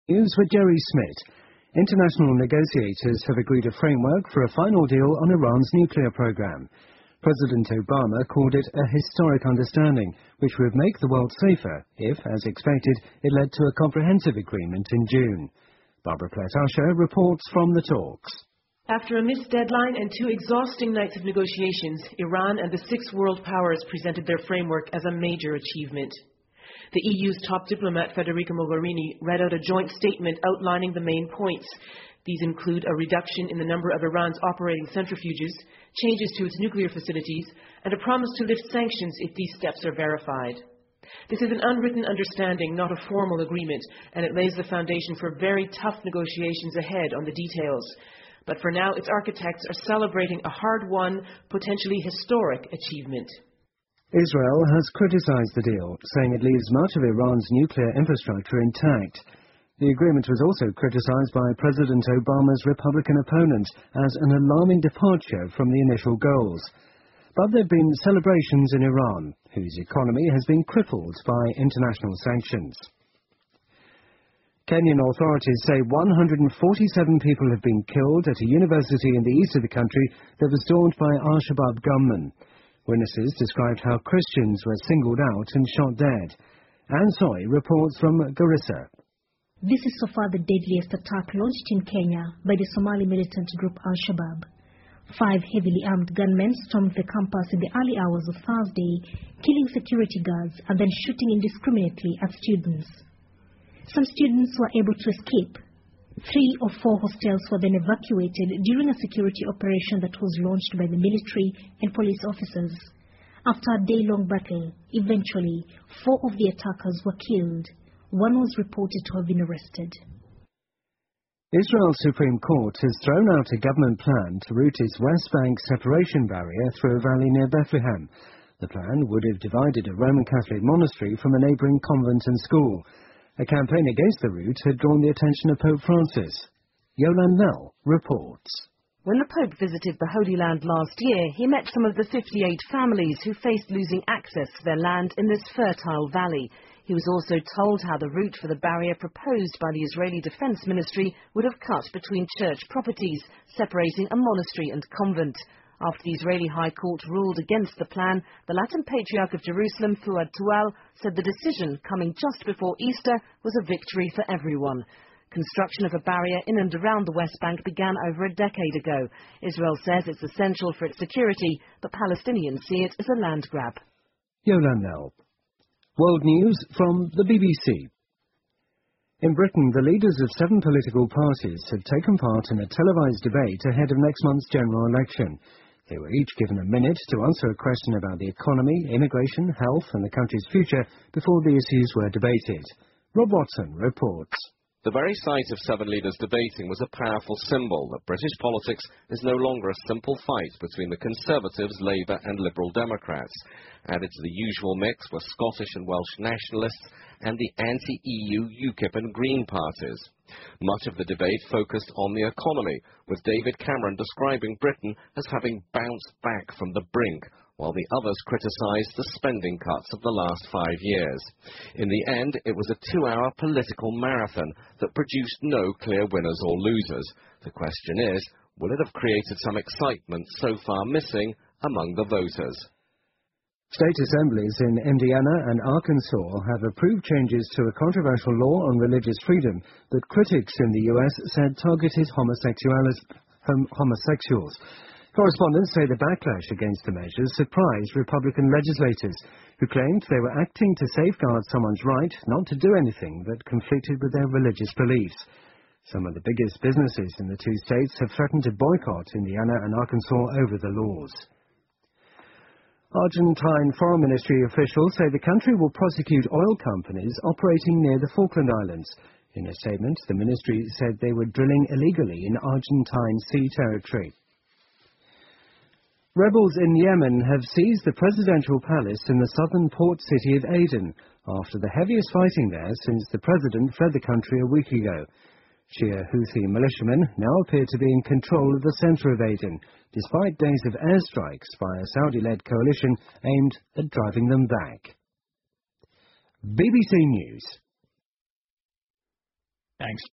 News with Jerry Smith. International negotiators have agreed a framework for a final deal on Iran's nuclear program. President Obama called it a historic understanding, which would make the world safer if, as expected, it led to a comprehensive agreement in June. Barbara Platt-Usher reports from the talks. After a missed deadline and 2 exhausting nights of negotiations, Iran and the 6 world powers presented their framework as a major achievement. The EU's top diplomat, Federica Mogherini, read out a joint statement outlining the main points. These include a reduction in the number of Iran's operating centrifuges, changes to its nuclear facilities, and a promise to lift sanctions if these steps are verified. This is an unwritten understanding, not a formal agreement, and it lays the foundation for very tough negotiations ahead on the details. But for now, its architects are celebrating a hard-won, potentially historic achievement. Israel has criticized the deal, saying it leaves much of Iran's nuclear infrastructure intact. The agreement was also criticized by President Obama's Republican opponents as an alarming departure from the initial goals. But there have been celebrations in Iran, whose economy has been crippled by international sanctions. Kenyan authorities say 147 people have been killed at a university in the east of the country that was stormed by Al-Shabaab gunmen. Witnesses described how Christians were singled out and shot dead. Anne Soy reports from Garissa. This is so far the deadliest attack launched in Kenya by the Somali militant group Al-Shabaab. 5 heavily armed gunmen stormed the campus in the early hours of Thursday, killing security guards and then shooting indiscriminately at students. Some students were able to escape. 3 or 4 hostels were then evacuated during a security operation that was launched by the military and police officers. After a day-long battle, eventually, 4 of the attackers were killed. 1 was reported to have been arrested. Israel's Supreme Court has thrown out a government plan to route its West Bank separation barrier through a valley near Bethlehem. The plan would have divided a Roman Catholic monastery from a neighbouring convent and school. A campaign against the route had drawn the attention of Pope Francis. Yolande Knell reports. When the Pope visited the Holy Land last year, he met some of the 58 families who faced losing access to their land in this fertile valley. He was also told how the route for the barrier proposed by the Israeli Defense Ministry would have cut between church properties, separating a monastery and convent. After the Israeli High Court ruled against the plan, the Latin Patriarch of Jerusalem, Fuad Tual, said the decision, coming just before Easter, was a victory for everyone. Construction of a barrier in and around the West Bank began over a decade ago. Israel says it's essential for its security, but Palestinians see it as a land grab. Yolande Knell. World news from the BBC. In Britain, the leaders of 7 political parties have taken part in a televised debate ahead of next month's general election. They were each given a minute to answer a question about the economy, immigration, health and the country's future before the issues were debated. Rob Watson reports. The very sight of 7 leaders debating was a powerful symbol that British politics is no longer a simple fight between the Conservatives, Labour and Liberal Democrats. Added to the usual mix were Scottish and Welsh nationalists and the anti-EU UKIP and Green parties. Much of the debate focused on the economy, with David Cameron describing Britain as having bounced back from the brink, while the others criticised the spending cuts of the last 5 years. In the end, it was a 2-hour political marathon that produced no clear winners or losers. The question is, will it have created some excitement so far missing among the voters? State assemblies in Indiana and Arkansas have approved changes to a controversial law on religious freedom that critics in the U.S. said targeted homosexuals. Correspondents say the backlash against the measures surprised Republican legislators, who claimed they were acting to safeguard someone's right not to do anything that conflicted with their religious beliefs. Some of the biggest businesses in the 2 states have threatened to boycott Indiana and Arkansas over the laws. Argentine Foreign Ministry officials say the country will prosecute oil companies operating near the Falkland Islands. In a statement, the ministry said they were drilling illegally in Argentine sea territory. Rebels in Yemen have seized the presidential palace in the southern port city of Aden, after the heaviest fighting there since the president fled the country a week ago. Shia Houthi militiamen now appear to be in control of the centre of Aden, despite days of airstrikes by a Saudi-led coalition aimed at driving them back. BBC News. Thanks.